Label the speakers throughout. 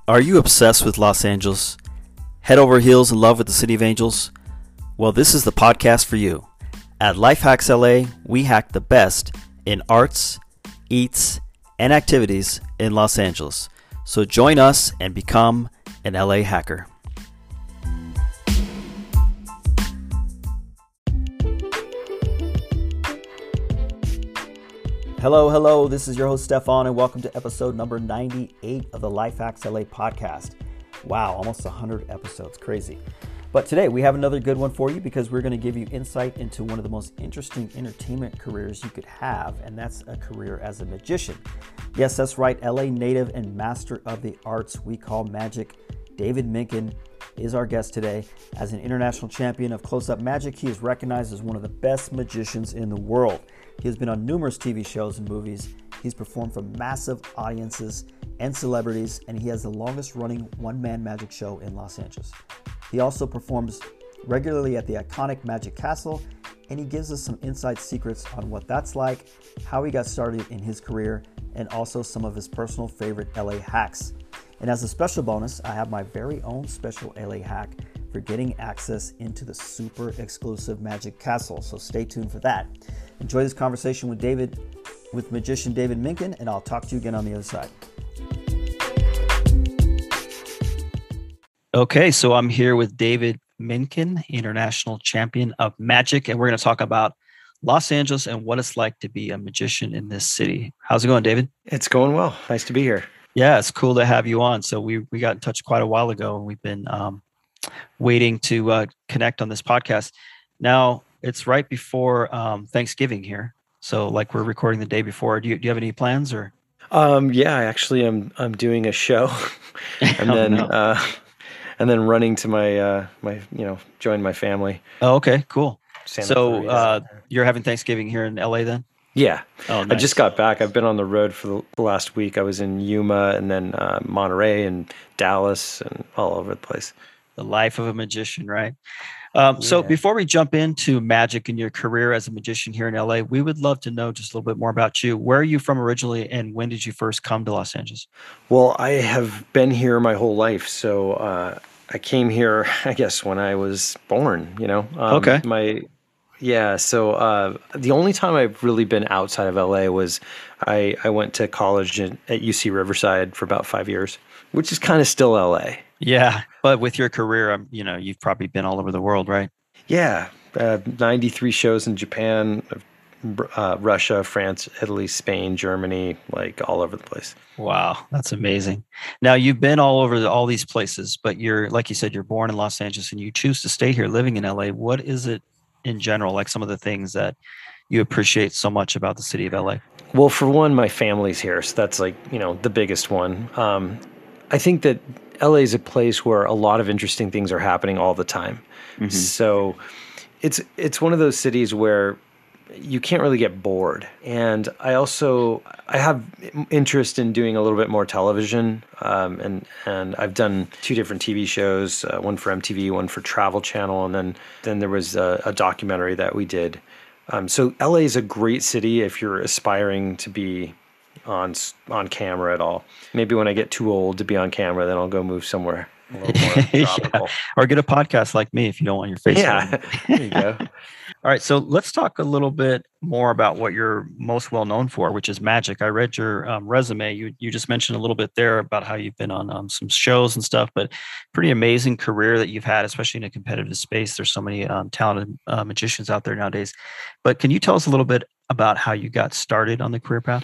Speaker 1: Are you obsessed with Los Angeles? Head over heels in love with the City of Angels? Well, this is the podcast for you. At Life Hacks LA, we hack the best in arts, eats, and activities in Los Angeles. So join us and become an LA hacker. Hello, this is your host Stefan, and welcome to episode number 98 of the Life Hacks LA podcast. Wow, almost 100 episodes, crazy. But today we have another good one for you because we're going to give you insight into one of the most interesting entertainment careers you could have, and that's a career as a magician. Yes, that's right, LA native and master of the arts we call magic, David Minkin is our guest today. As an international champion of close-up magic, he is recognized as one of the best magicians in the world. He has been on numerous TV shows and movies. He's performed for massive audiences and celebrities, and he has the longest-running one-man magic show in Los Angeles. He also performs regularly at the iconic Magic Castle, and he gives us some inside secrets on what that's like, how he got started in his career, and also some of his personal favorite LA hacks. And as a special bonus, I have my very own special LA hack for getting access into the super exclusive Magic Castle, so stay tuned for that. Enjoy this conversation with magician David Minkin, and I'll talk to you again on the other side. Okay, so I'm here with David Minkin, international champion of magic, and we're going to talk about Los Angeles and what it's like to be a magician in this city. How's it going, David?
Speaker 2: It's going well. Nice to be here.
Speaker 1: Yeah, it's cool to have you on. So we got in touch quite a while ago, and we've been waiting to connect on this podcast. Now, it's right before Thanksgiving here. So like we're recording the day before. Do you have any plans or?
Speaker 2: Yeah, actually I'm doing a show and then running to my join my family.
Speaker 1: Oh, okay, cool.
Speaker 2: Santa Clarita.
Speaker 1: You're having Thanksgiving here in LA then?
Speaker 2: Yeah.
Speaker 1: Oh, nice.
Speaker 2: I just got back. I've been on the road for the last week. I was in Yuma and then Monterey and Dallas and all over the place.
Speaker 1: The life of a magician, right? So before we jump into magic and your career as a magician here in LA, we would love to know just a little bit more about you. Where are you from originally, and when did you first come to Los Angeles?
Speaker 2: Well, I have been here my whole life. So I came here, I guess, when I was born,
Speaker 1: Okay.
Speaker 2: So the only time I've really been outside of LA was I went to college at UC Riverside for about 5 years, which is kind of still LA.
Speaker 1: Yeah, but with your career, you've probably been all over the world, right?
Speaker 2: Yeah, 93 shows in Japan, Russia, France, Italy, Spain, Germany, like all over the place.
Speaker 1: Wow, that's amazing. Now, you've been all over all these places, but like you said, you're born in Los Angeles and you choose to stay here living in LA. What is it in general, like some of the things that you appreciate so much about the city of LA?
Speaker 2: Well, for one, my family's here, so that's like, the biggest one. I think that LA is a place where a lot of interesting things are happening all the time. Mm-hmm. So it's one of those cities where you can't really get bored. And I have interest in doing a little bit more television. And I've done 2 different TV shows, one for MTV, one for Travel Channel. And then there was a documentary that we did. So LA is a great city if you're aspiring to be on camera at all. Maybe when I get too old to be on camera, then I'll go move somewhere a little more tropical.
Speaker 1: Yeah. Or get a podcast like me if you don't want your face.
Speaker 2: Yeah, there you go.
Speaker 1: All right, so let's talk a little bit more about what you're most well known for, which is magic. I read your resume. You just mentioned a little bit there about how you've been on some shows and stuff, but pretty amazing career that you've had, especially in a competitive space. There's so many talented magicians out there nowadays. But can you tell us a little bit about how you got started on the career path?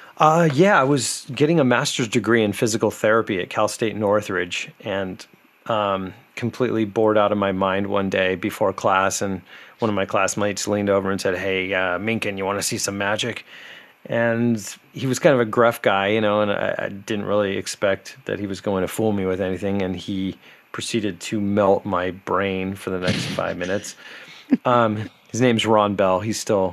Speaker 2: I was getting a master's degree in physical therapy at Cal State Northridge, and completely bored out of my mind one day before class, and one of my classmates leaned over and said, "Hey, Minkin, you want to see some magic?" And he was kind of a gruff guy, and I didn't really expect that he was going to fool me with anything, and he proceeded to melt my brain for the next 5 minutes. His name's Ron Bell. He's still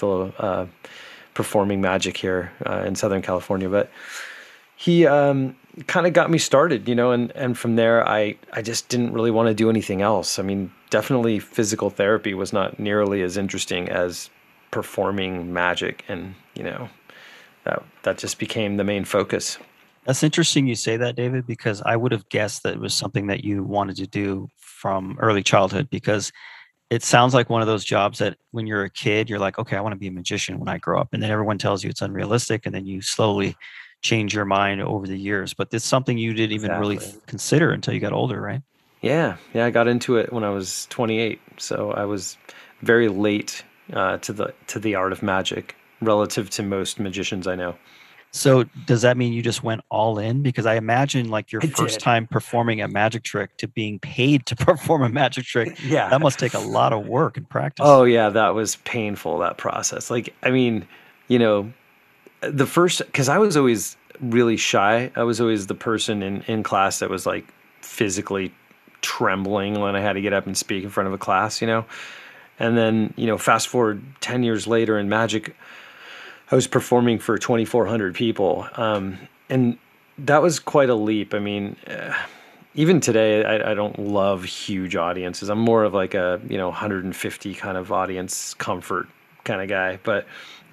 Speaker 2: performing magic here in Southern California, but he kind of got me started, and from there I just didn't really want to do anything else. I mean, definitely physical therapy was not nearly as interesting as performing magic, and that just became the main focus.
Speaker 3: That's interesting you say that, David, because I would have guessed that it was something that you wanted to do from early childhood, because it sounds like one of those jobs that when you're a kid, you're like, okay, I want to be a magician when I grow up. And then everyone tells you it's unrealistic. And then you slowly change your mind over the years. But it's something you didn't even really consider until you got older, right?
Speaker 2: Yeah. I got into it when I was 28. So I was very late to the art of magic relative to most magicians I know.
Speaker 3: So does that mean you just went all in? Because I imagine like your first time performing a magic trick to being paid to perform a magic trick, that must take a lot of work and practice.
Speaker 2: Oh yeah, that was painful, that process. Like, I mean, the first, because I was always really shy. I was always the person in class that was like physically trembling when I had to get up and speak in front of a class, And then, fast forward 10 years later in magic, I was performing for 2,400 people. And that was quite a leap. I mean, even today, I don't love huge audiences. I'm more of like a, 150 kind of audience comfort kind of guy. But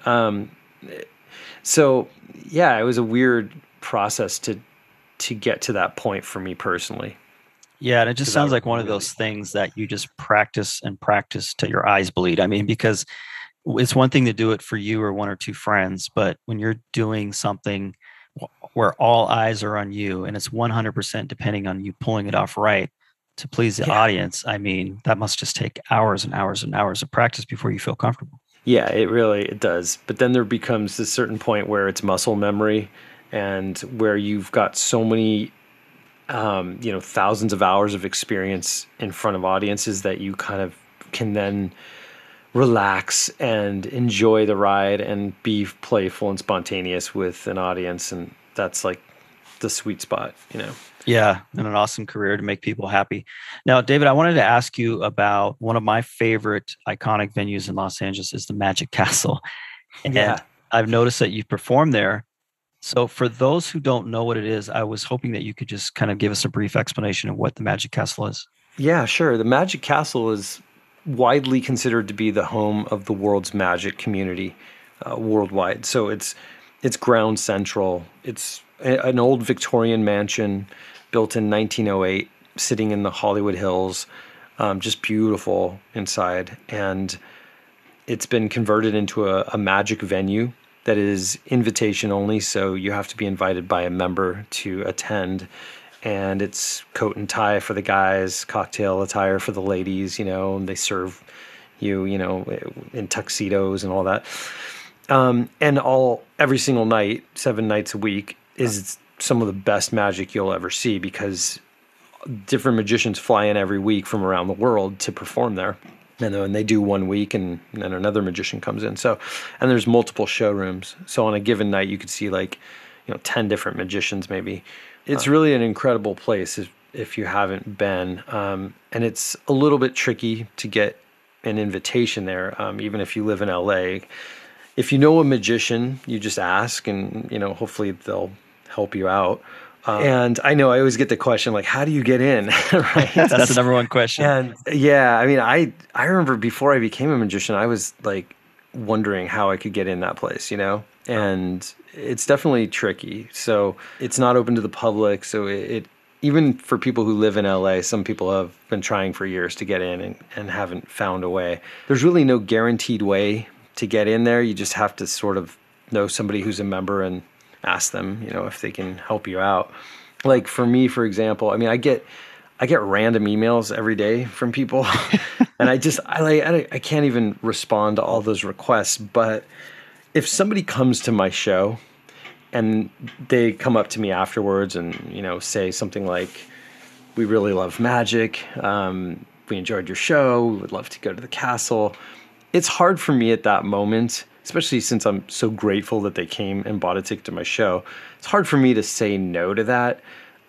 Speaker 2: so, yeah, it was a weird process to get to that point for me personally.
Speaker 3: Yeah, and it just sounds like one of those things that you just practice and practice till your eyes bleed. I mean, because it's one thing to do it for you or one or two friends, but when you're doing something where all eyes are on you and it's 100% depending on you pulling it off right to please the audience, I mean, that must just take hours and hours and hours of practice before you feel comfortable.
Speaker 2: Yeah, it does. But then there becomes this certain point where it's muscle memory and where you've got so many, thousands of hours of experience in front of audiences that you kind of can then relax and enjoy the ride and be playful and spontaneous with an audience. And that's like the sweet spot,
Speaker 3: Yeah, and an awesome career to make people happy. Now, David, I wanted to ask you about one of my favorite iconic venues in Los Angeles is the Magic Castle. And I've noticed that you've performed there. So for those who don't know what it is, I was hoping that you could just kind of give us a brief explanation of what the Magic Castle is.
Speaker 2: Yeah, sure. The Magic Castle is widely considered to be the home of the world's magic community worldwide. So it's ground central. It's an old Victorian mansion built in 1908, sitting in the Hollywood Hills, just beautiful inside. And it's been converted into a magic venue that is invitation only. So you have to be invited by a member to attend. And it's coat and tie for the guys, cocktail attire for the ladies, and they serve you, in tuxedos and all that. And every single night, 7 nights a week, is some of the best magic you'll ever see because different magicians fly in every week from around the world to perform there. And then they do 1 week and then another magician comes in. So, and there's multiple showrooms. So on a given night, you could see 10 different magicians maybe. It's really an incredible place if you haven't been. And it's a little bit tricky to get an invitation there, even if you live in LA. If you know a magician, you just ask and, hopefully they'll help you out. And I know I always get the question, how do you get in? Right?
Speaker 3: That's the number one question.
Speaker 2: And yeah, I mean, I remember before I became a magician, I was wondering how I could get in that place, and it's definitely tricky. So it's not open to the public. So it even for people who live in LA, some people have been trying for years to get in and haven't found a way. There's really no guaranteed way to get in there. You just have to sort of know somebody who's a member and ask them, if they can help you out. Like for me, for example, I mean, I get random emails every day from people and I can't even respond to all those requests. But if somebody comes to my show and they come up to me afterwards and, say something like, we really love magic. We enjoyed your show. We would love to go to the castle. It's hard for me at that moment, especially since I'm so grateful that they came and bought a ticket to my show. It's hard for me to say no to that.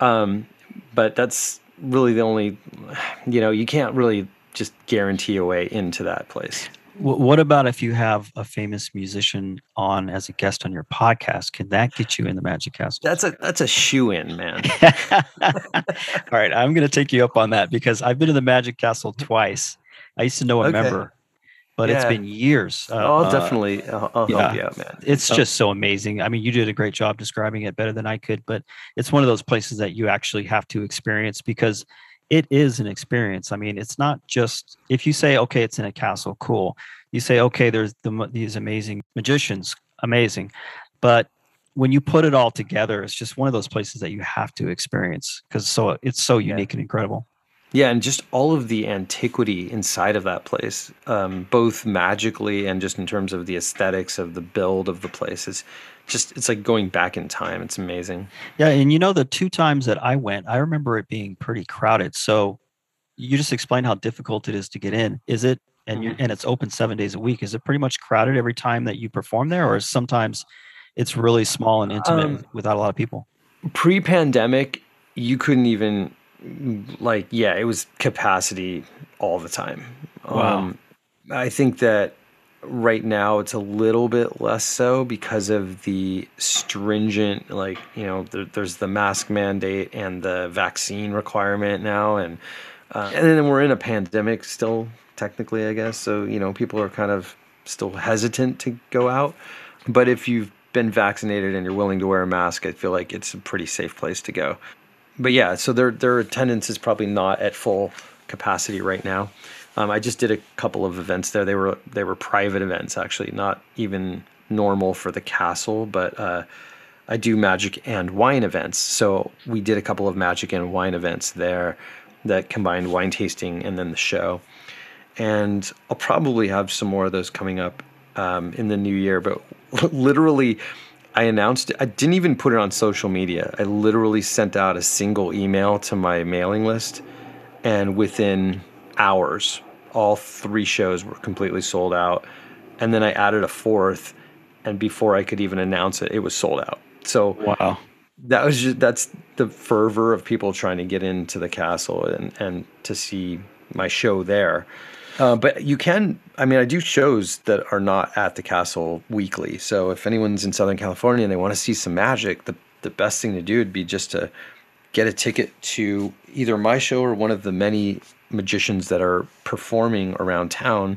Speaker 2: But that's really the only, you can't really just guarantee a way into that place.
Speaker 3: What about if you have a famous musician on as a guest on your podcast? Can that get you in the Magic Castle?
Speaker 2: That's a shoe-in, man.
Speaker 3: All right, I'm going to take you up on that because I've been to the Magic Castle twice. I used to know a member, but it's been years.
Speaker 2: I'll definitely, I'll help you out, man.
Speaker 3: It's just so amazing. I mean, you did a great job describing it, better than I could, but it's one of those places that you actually have to experience because it is an experience. I mean, it's not just, if you say, okay, it's in a castle, cool. You say, okay, there's these amazing magicians, amazing. But when you put it all together, it's just one of those places that you have to experience because it's so unique and incredible.
Speaker 2: Yeah, and just all of the antiquity inside of that place, both magically and just in terms of the aesthetics of the build of the place, it's like going back in time. It's amazing.
Speaker 3: Yeah, and the 2 times that I went, I remember it being pretty crowded. So you just explained how difficult it is to get in. Is it, and it's open 7 days a week, is it pretty much crowded every time that you perform there, or sometimes it's really small and intimate without a lot of people?
Speaker 2: Pre-pandemic, you couldn't even, it was capacity all the time.
Speaker 3: Wow.
Speaker 2: I think that right now it's a little bit less so because of the stringent, there's the mask mandate and the vaccine requirement now. And then we're in a pandemic still, technically, I guess. So, people are kind of still hesitant to go out. But if you've been vaccinated and you're willing to wear a mask, I feel like it's a pretty safe place to go. But yeah, so their attendance is probably not at full capacity right now. I just did a couple of events there. They were private events, actually, not even normal for the castle, but I do magic and wine events. So we did a couple of magic and wine events there that combined wine tasting and then the show. And I'll probably have some more of those coming up in the new year. But literally, I announced it. I didn't even put it on social media. I literally sent out a single email to my mailing list, and within hours, all 3 shows were completely sold out. And then I added a 4th, and before I could even announce it, it was sold out. So
Speaker 3: wow,
Speaker 2: that's the fervor of people trying to get into the castle and to see my show there. But you can, I do shows that are not at the castle weekly. So if anyone's in Southern California and they want to see some magic, the best thing to do would be just to get a ticket to either my show or one of the many magicians that are performing around town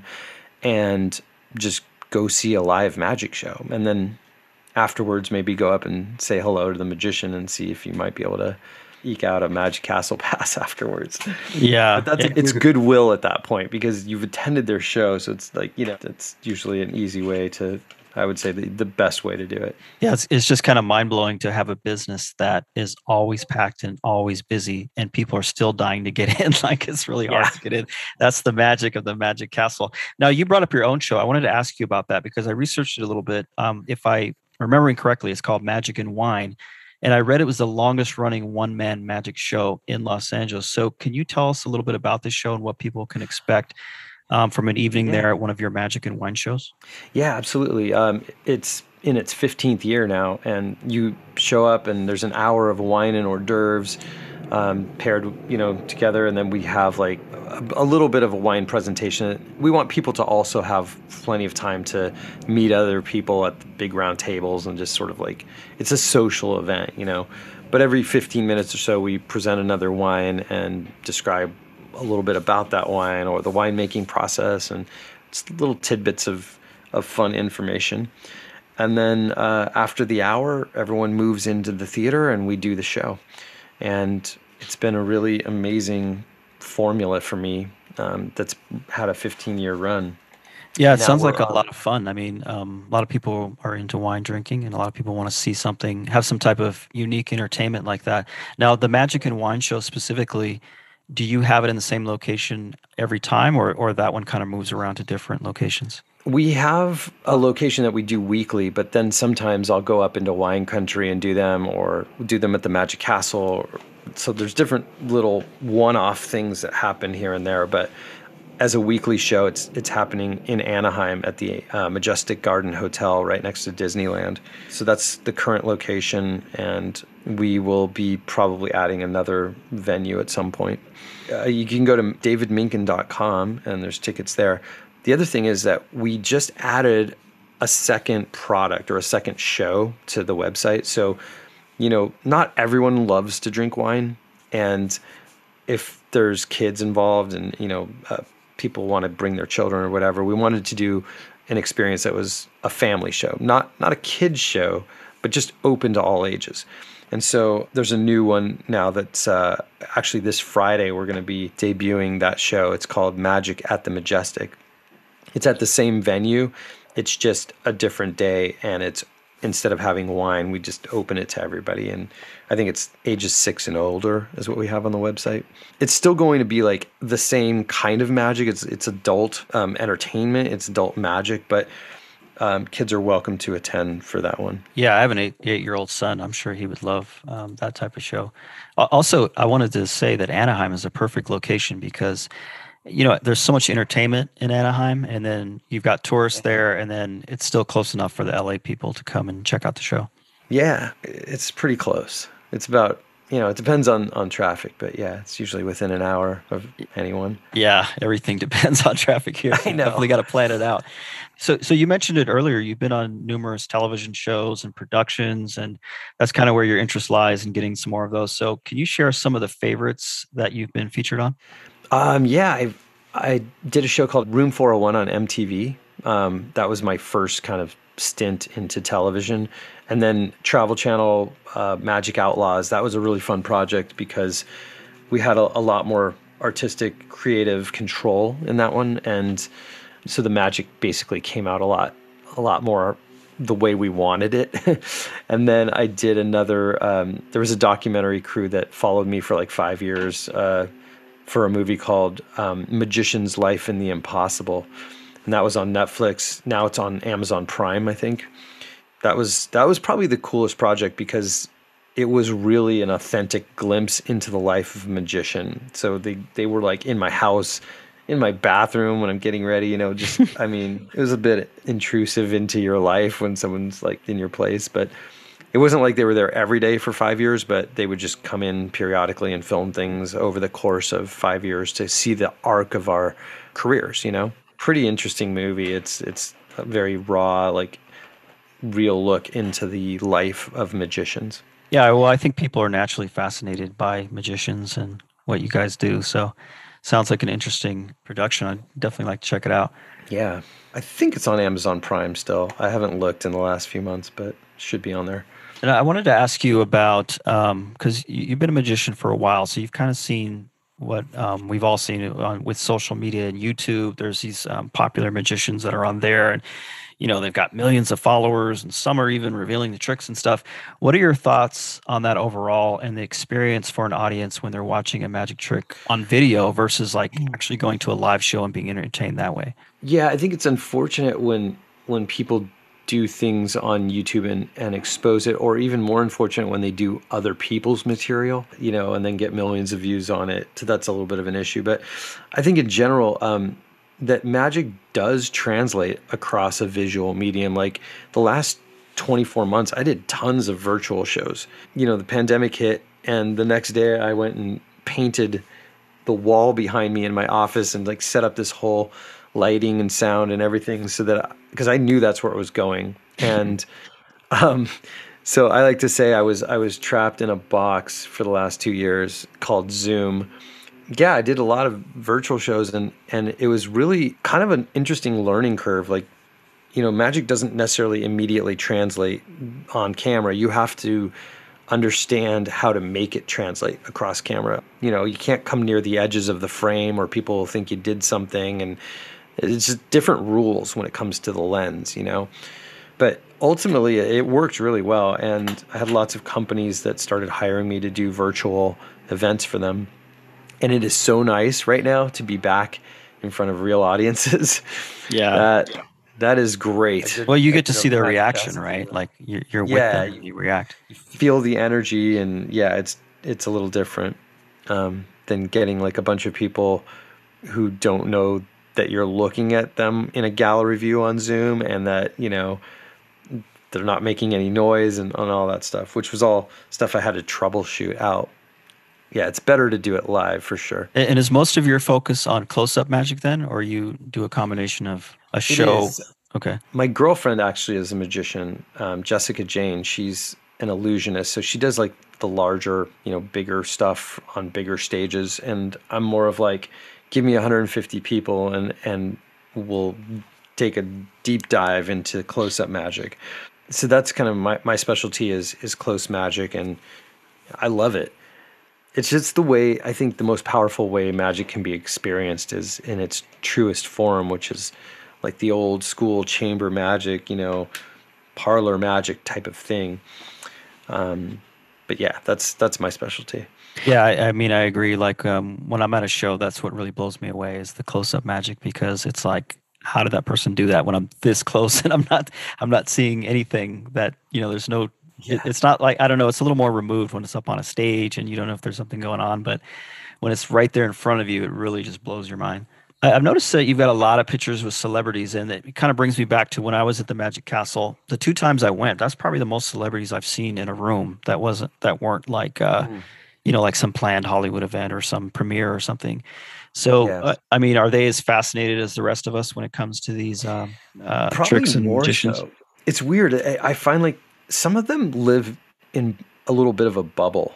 Speaker 2: and just go see a live magic show. And then afterwards, maybe go up and say hello to the magician and see if you might be able to eke out a Magic Castle pass afterwards.
Speaker 3: Yeah.
Speaker 2: But it's goodwill at that point because you've attended their show. So it's that's usually an easy way to, I would say the best way to do it.
Speaker 3: Yeah. It's just kind of mind blowing to have a business that is always packed and always busy and people are still dying to get in. It's really hard to get in. That's the magic of the Magic Castle. Now you brought up your own show. I wanted to ask you about that because I researched it a little bit. If I remembering correctly, it's called Magic and Wine. And I read it was the longest running one-man magic show in Los Angeles. So can you tell us a little bit about this show and what people can expect from an evening there at one of your magic and wine shows?
Speaker 2: Yeah, absolutely. It's in its 15th year now, and you show up and there's an hour of wine and hors d'oeuvres paired, together. And then we have like a little bit of a wine presentation. We want people to also have plenty of time to meet other people at the big round tables and just sort of it's a social event, But every 15 minutes or so, we present another wine and describe a little bit about that wine or the winemaking process and just little tidbits of fun information. And then after the hour, everyone moves into the theater and we do the show. And it's been a really amazing formula for me that's had a 15-year run.
Speaker 3: Yeah, it sounds like a lot of fun. A lot of people are into wine drinking and a lot of people want to see something, have some type of unique entertainment like that. Now, the Magic and Wine show specifically, do you have it in the same location every time or that one kind of moves around to different locations?
Speaker 2: We have a location that we do weekly, but then sometimes I'll go up into wine country and do them or do them at the Magic Castle. So there's different little one-off things that happen here and there. But as a weekly show, it's happening in Anaheim at the Majestic Garden Hotel right next to Disneyland. So that's the current location, and we will be probably adding another venue at some point. You can go to davidminkin.com, and there's tickets there. The other thing is that we just added a second product or a second show to the website. So, not everyone loves to drink wine. And if there's kids involved and, people want to bring their children or whatever. We wanted to do an experience that was a family show, not a kids show, but just open to all ages. And so there's a new one now that's actually this Friday we're going to be debuting that show. It's called Magic at the Majestic. It's at the same venue. It's just a different day, and it's instead of having wine, we just open it to everybody. And I think it's ages 6 and older is what we have on the website. It's still going to be like the same kind of magic. It's adult entertainment. It's adult magic, but kids are welcome to attend for that one.
Speaker 3: Yeah, I have an 8-year-old son. I'm sure he would love that type of show. Also, I wanted to say that Anaheim is a perfect location because there's so much entertainment in Anaheim, and then you've got tourists there, and then it's still close enough for the LA people to come and check out the show.
Speaker 2: Yeah, it's pretty close. It's about, it depends on traffic, but yeah, it's usually within an hour of anyone.
Speaker 3: Yeah, everything depends on traffic here.
Speaker 2: I know.
Speaker 3: Definitely got to plan it out. So you mentioned it earlier. You've been on numerous television shows and productions, and that's kind of where your interest lies in getting some more of those. So can you share some of the favorites that you've been featured on?
Speaker 2: Yeah, I did a show called Room 401 on MTV. That was my first kind of stint into television. And then Travel Channel, Magic Outlaws. That was a really fun project because we had a lot more artistic, creative control in that one. And so the magic basically came out a lot more the way we wanted it. And then I did another, there was a documentary crew that followed me for like 5 years, for a movie called Magician's Life in the Impossible. And that was on Netflix. Now it's on Amazon Prime, I think. That was probably the coolest project because it was really an authentic glimpse into the life of a magician. So they were like in my house, in my bathroom when I'm getting ready, it was a bit intrusive into your life when someone's like in your place, but it wasn't like they were there every day for 5 years, but they would just come in periodically and film things over the course of 5 years to see the arc of our careers, Pretty interesting movie. It's a very raw, like real look into the life of magicians.
Speaker 3: Yeah, well, I think people are naturally fascinated by magicians and what you guys do. So sounds like an interesting production. I'd definitely like to check it out.
Speaker 2: Yeah, I think it's on Amazon Prime still. I haven't looked in the last few months, but it should be on there.
Speaker 3: And I wanted to ask you about, because you've been a magician for a while, so you've kind of seen what we've all seen with social media and YouTube. There's these popular magicians that are on there, and they've got millions of followers, and some are even revealing the tricks and stuff. What are your thoughts on that overall, and the experience for an audience when they're watching a magic trick on video versus like actually going to a live show and being entertained that way?
Speaker 2: Yeah, I think it's unfortunate when people do things on YouTube and expose it, or even more unfortunate when they do other people's material, and then get millions of views on it. So that's a little bit of an issue. But I think in general, that magic does translate across a visual medium. Like the last 24 months, I did tons of virtual shows. The pandemic hit, and the next day I went and painted the wall behind me in my office and like set up this whole lighting and sound and everything because I knew that's where it was going. And so I like to say I was trapped in a box for the last 2 years called Zoom. Yeah, I did a lot of virtual shows, and it was really kind of an interesting learning curve. Like, magic doesn't necessarily immediately translate on camera. You have to understand how to make it translate across camera. You can't come near the edges of the frame or people will think you did something, and it's just different rules when it comes to the lens, But ultimately, it worked really well, and I had lots of companies that started hiring me to do virtual events for them. And it is so nice right now to be back in front of real audiences.
Speaker 3: Yeah.
Speaker 2: That is great.
Speaker 3: Well, you get to see their reaction, right? Like you're with them and you react.
Speaker 2: You feel the energy, and it's a little different than getting like a bunch of people who don't know that you're looking at them in a gallery view on Zoom, and that, they're not making any noise and all that stuff, which was all stuff I had to troubleshoot out. Yeah, it's better to do it live for sure.
Speaker 3: And is most of your focus on close-up magic then, or you do a combination of a show? Okay.
Speaker 2: My girlfriend actually is a magician, Jessica Jane. She's an illusionist, so she does like the larger, bigger stuff on bigger stages. And I'm more of like, give me 150 people and we'll take a deep dive into close-up magic. So that's kind of my specialty is close magic, and I love it. It's just the way, I think the most powerful way magic can be experienced is in its truest form, which is like the old school chamber magic, parlor magic type of thing. But yeah, that's my specialty.
Speaker 3: Yeah, I mean, I agree. Like when I'm at a show, that's what really blows me away is the close-up magic, because it's like, how did that person do that when I'm this close and I'm not seeing anything that, there's no, it's not like, I don't know, it's a little more removed when it's up on a stage and you don't know if there's something going on, but when it's right there in front of you, it really just blows your mind. I've noticed that you've got a lot of pictures with celebrities, and it kind of brings me back to when I was at the Magic Castle. The 2 times I went, that's probably the most celebrities I've seen in a room that weren't like, like some planned Hollywood event or some premiere or something. So, I mean, are they as fascinated as the rest of us when it comes to these tricks and magicians?
Speaker 2: So. It's weird. I find like some of them live in a little bit of a bubble,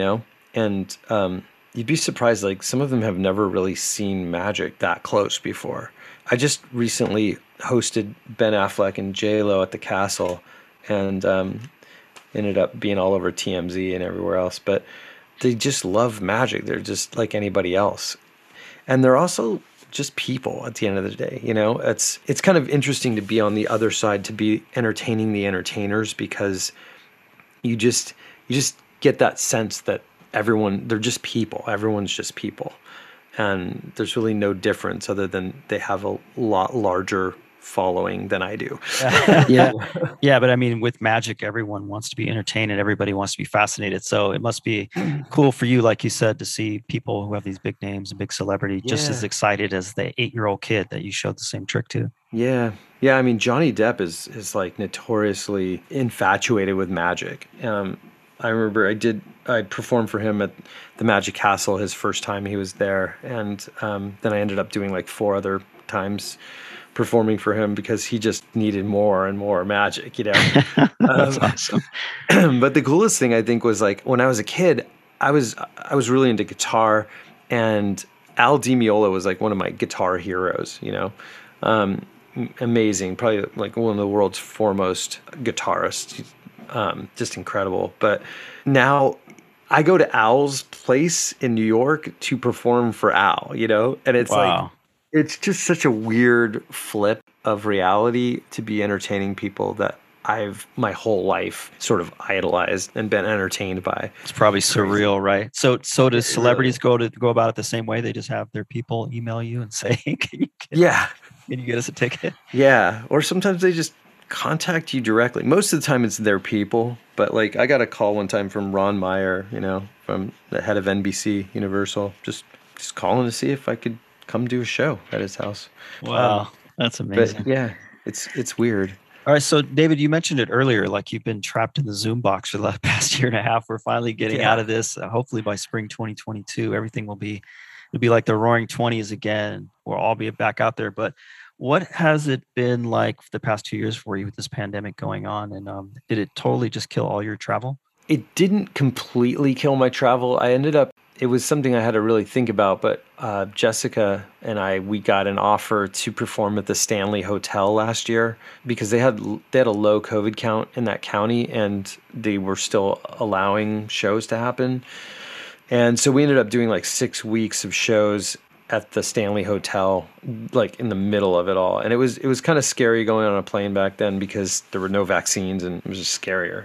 Speaker 2: and you'd be surprised. Like some of them have never really seen magic that close before. I just recently hosted Ben Affleck and J-Lo at the castle, and ended up being all over TMZ and everywhere else. But they just love magic. They're just like anybody else. And they're also just people at the end of the day, It's kind of interesting to be on the other side, to be entertaining the entertainers, because you just get that sense that they're just people. Everyone's just people. And there's really no difference other than they have a lot larger following than I do.
Speaker 3: Yeah, but I mean, with magic, everyone wants to be entertained and everybody wants to be fascinated. So it must be cool for you, like you said, to see people who have these big names and big celebrity just as excited as the 8-year-old kid that you showed the same trick to.
Speaker 2: Yeah. I mean, Johnny Depp is like notoriously infatuated with magic. I remember I performed for him at the Magic Castle his first time he was there, and then I ended up doing like 4 other times performing for him because he just needed more and more magic,
Speaker 3: That's awesome.
Speaker 2: But the coolest thing I think was like when I was a kid, I was really into guitar, and Al Di Meola was like one of my guitar heroes, amazing, probably like one of the world's foremost guitarists, just incredible. But now I go to Al's place in New York to perform for Al, and it's like, it's just such a weird flip of reality to be entertaining people that I've my whole life sort of idolized and been entertained by.
Speaker 3: It's probably surreal, right? So does celebrities go about it the same way? They just have their people email you and say, can you get us a ticket?
Speaker 2: Yeah. Or sometimes they just contact you directly. Most of the time it's their people. But like I got a call one time from Ron Meyer, from the head of NBC Universal, just calling to see if I could come do a show at his house.
Speaker 3: Wow. That's amazing.
Speaker 2: But yeah, it's weird.
Speaker 3: All right. So David, you mentioned it earlier, like you've been trapped in the Zoom box for the past year and a half. We're finally getting out of this. Hopefully by spring 2022, everything it'll be like the roaring 20s again. We'll all be back out there. But what has it been like for the past 2 years for you with this pandemic going on? And did it totally just kill all your travel?
Speaker 2: It didn't completely kill my travel. It was something I had to really think about, but Jessica and we got an offer to perform at the Stanley Hotel last year because they had a low COVID count in that county, and they were still allowing shows to happen. And so we ended up doing like 6 weeks of shows at the Stanley Hotel, like in the middle of it all. And it was kind of scary going on a plane back then because there were no vaccines and it was just scarier,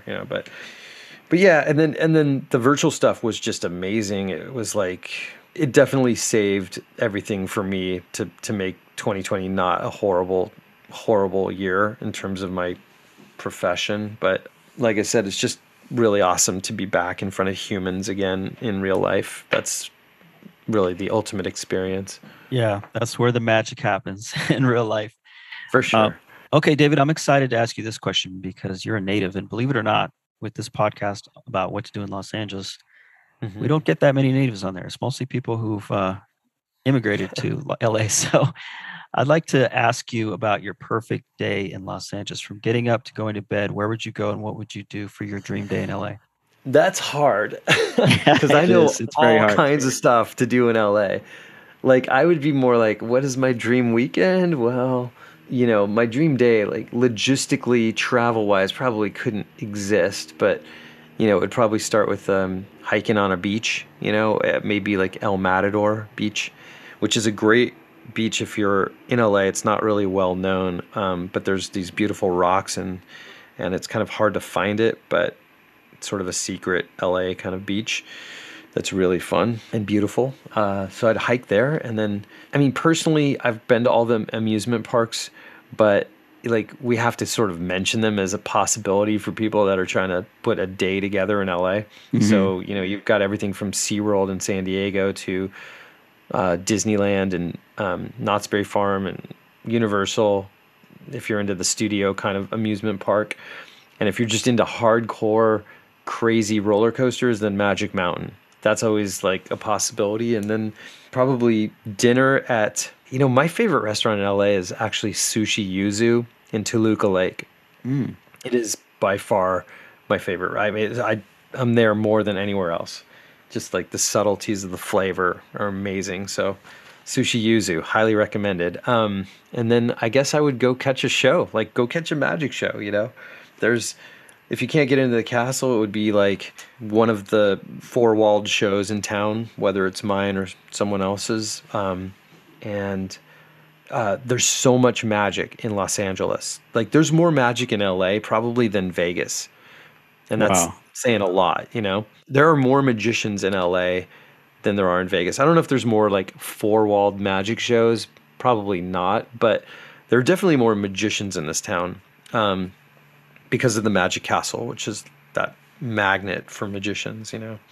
Speaker 2: But yeah, and then the virtual stuff was just amazing. It was like, it definitely saved everything for me to make 2020 not a horrible, horrible year in terms of my profession. But like I said, it's just really awesome to be back in front of humans again in real life. That's really the ultimate experience.
Speaker 3: Yeah, that's where the magic happens in real life.
Speaker 2: For sure.
Speaker 3: Okay, David, I'm excited to ask you this question because you're a native, and believe it or not, with this podcast about what to do in Los Angeles, we don't get that many natives on there. It's mostly people who've immigrated to LA. So I'd like to ask you about your perfect day in Los Angeles, from getting up to going to bed. Where would you go and what would you do for your dream day in LA?
Speaker 2: That's hard because I know all kinds of stuff to do in LA. Like, I would be more like, what is my dream weekend? Well, my dream day, like logistically, travel-wise, probably couldn't exist, but it would probably start with hiking on a beach, maybe like El Matador Beach, which is a great beach if you're in LA. It's not really well known, but there's these beautiful rocks and it's kind of hard to find it, but it's sort of a secret LA kind of beach that's really fun and beautiful. So I'd hike there, and then, I mean, personally, I've been to all the amusement parks, but like we have to sort of mention them as a possibility for people that are trying to put a day together in LA. Mm-hmm. So, you've got everything from SeaWorld in San Diego to Disneyland and Knott's Berry Farm and Universal, if you're into the studio kind of amusement park. And if you're just into hardcore, crazy roller coasters, then Magic Mountain. That's always like a possibility. And then probably dinner at, my favorite restaurant in LA is actually Sushi Yuzu in Toluca Lake. Mm. It is by far my favorite. I mean, I'm there more than anywhere else. Just like the subtleties of the flavor are amazing. So Sushi Yuzu, highly recommended. And then I guess I would go catch a show, like go catch a magic show, if you can't get into the castle, it would be like one of the four-walled shows in town, whether it's mine or someone else's. And there's so much magic in Los Angeles. Like there's more magic in LA probably than Vegas. And that's saying a lot, There are more magicians in LA than there are in Vegas. I don't know if there's more like four-walled magic shows. Probably not. But there are definitely more magicians in this town. Because of the Magic Castle, which is that magnet for magicians,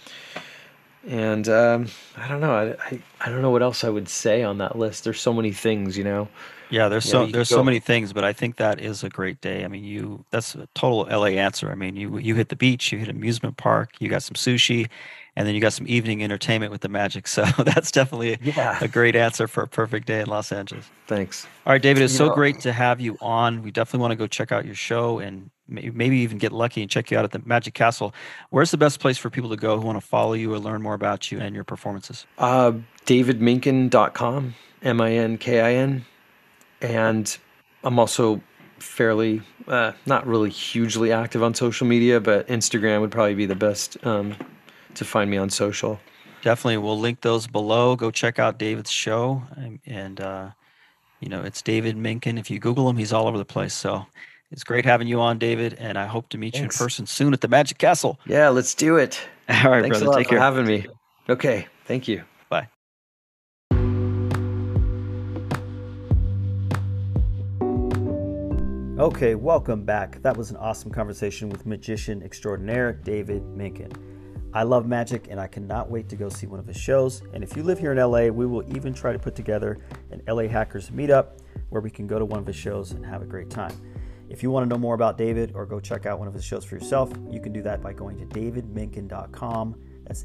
Speaker 2: And I don't know. I don't know what else I would say on that list. There's so many things,
Speaker 3: Yeah, there's so many things, but I think that is a great day. I mean, that's a total LA answer. I mean, you hit the beach, you hit an amusement park, you got some sushi, and then you got some evening entertainment with the magic. So that's definitely a great answer for a perfect day in Los Angeles.
Speaker 2: Thanks.
Speaker 3: All right, David, it's so great to have you on. We definitely want to go check out your show and maybe even get lucky and check you out at the Magic Castle. Where's the best place for people to go who want to follow you or learn more about you and your performances?
Speaker 2: DavidMinkin.com, MINKIN. And I'm also fairly, not really hugely active on social media, but Instagram would probably be the best to find me on social.
Speaker 3: Definitely. We'll link those below. Go check out David's show. And it's David Minkin. If you Google him, he's all over the place. So it's great having you on, David. And I hope to meet you in person soon at the Magic Castle.
Speaker 2: Yeah, let's do it.
Speaker 3: All right,
Speaker 2: Thanks
Speaker 3: brother.
Speaker 2: a lot
Speaker 3: Take
Speaker 2: for
Speaker 3: care.
Speaker 2: having me. Okay. Thank you.
Speaker 3: Bye.
Speaker 1: Okay, welcome back. That was an awesome conversation with magician extraordinaire David Minkin. I love magic and I cannot wait to go see one of his shows. And if you live here in LA, we will even try to put together an LA Hackers meetup where we can go to one of his shows and have a great time. If you want to know more about David or go check out one of his shows for yourself, you can do that by going to davidminkin.com. That's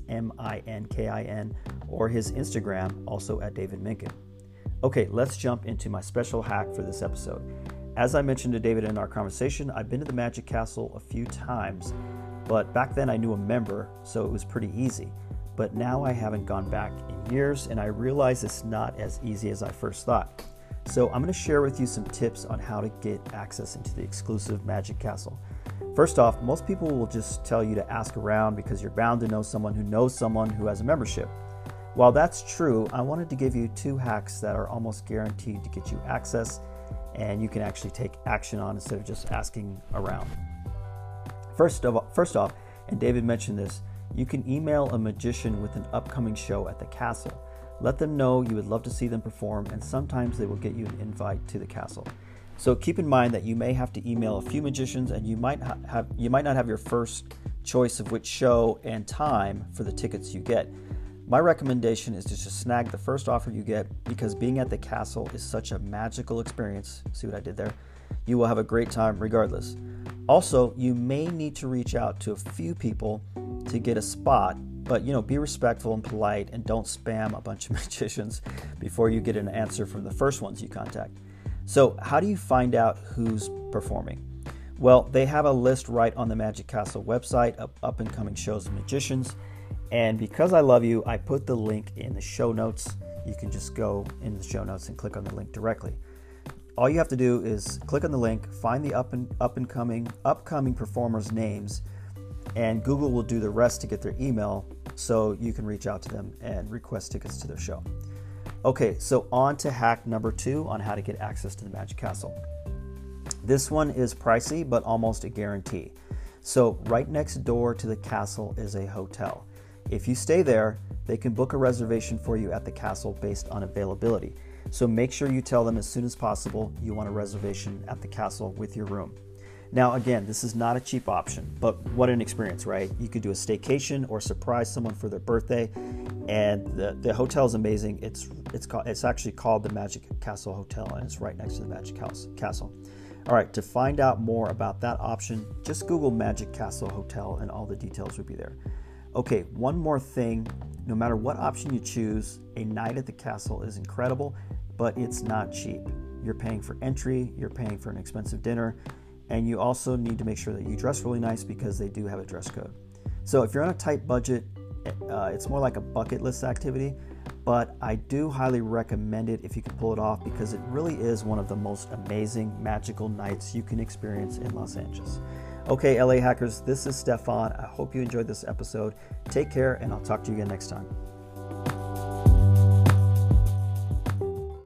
Speaker 1: MINKIN, or his Instagram, also at David Minkin. Okay, let's jump into my special hack for this episode. As I mentioned to David in our conversation, I've been to the Magic Castle a few times, but back then I knew a member, so it was pretty easy. But now I haven't gone back in years, and I realize it's not as easy as I first thought. So I'm going to share with you some tips on how to get access into the exclusive Magic Castle. First off, most people will just tell you to ask around because you're bound to know someone who has a membership. While that's true, I wanted to give you 2 hacks that are almost guaranteed to get you access and you can actually take action on instead of just asking around. First off, and David mentioned this, you can email a magician with an upcoming show at the castle. Let them know you would love to see them perform, and sometimes they will get you an invite to the castle. So keep in mind that you may have to email a few magicians, and you might not have your first choice of which show and time for the tickets you get. My recommendation is to just snag the first offer you get, because being at the castle is such a magical experience. See what I did there? You will have a great time regardless. Also, you may need to reach out to a few people to get a spot, but be respectful and polite and don't spam a bunch of magicians before you get an answer from the first ones you contact. So how do you find out who's performing? Well, they have a list right on the Magic Castle website of up-and-coming shows of magicians. And because I love you, I put the link in the show notes. you can just go in the show notes and click on the link directly. All you have to do is click on the link, find the upcoming performers' names, and Google will do the rest to get their email so you can reach out to them and request tickets to their show. Okay, so on to hack number 2 on how to get access to the Magic Castle. This one is pricey, but almost a guarantee. So right next door to the castle is a hotel. If you stay there, they can book a reservation for you at the castle based on availability. So make sure you tell them as soon as possible you want a reservation at the castle with your room. Now, again, this is not a cheap option, but what an experience, right? You could do a staycation or surprise someone for their birthday, and the hotel is amazing. It's actually called the Magic Castle Hotel, and it's right next to the Magic Castle. All right, to find out more about that option, just Google Magic Castle Hotel, and all the details will be there. Okay, one more thing. No matter what option you choose, a night at the castle is incredible, but it's not cheap. You're paying for entry, you're paying for an expensive dinner, and you also need to make sure that you dress really nice because they do have a dress code. So if you're on a tight budget, it's more like a bucket list activity, but I do highly recommend it if you can pull it off because it really is one of the most amazing magical nights you can experience in Los Angeles. Okay, LA Hackers, this is Stefan. I hope you enjoyed this episode. Take care, and I'll talk to you again next time.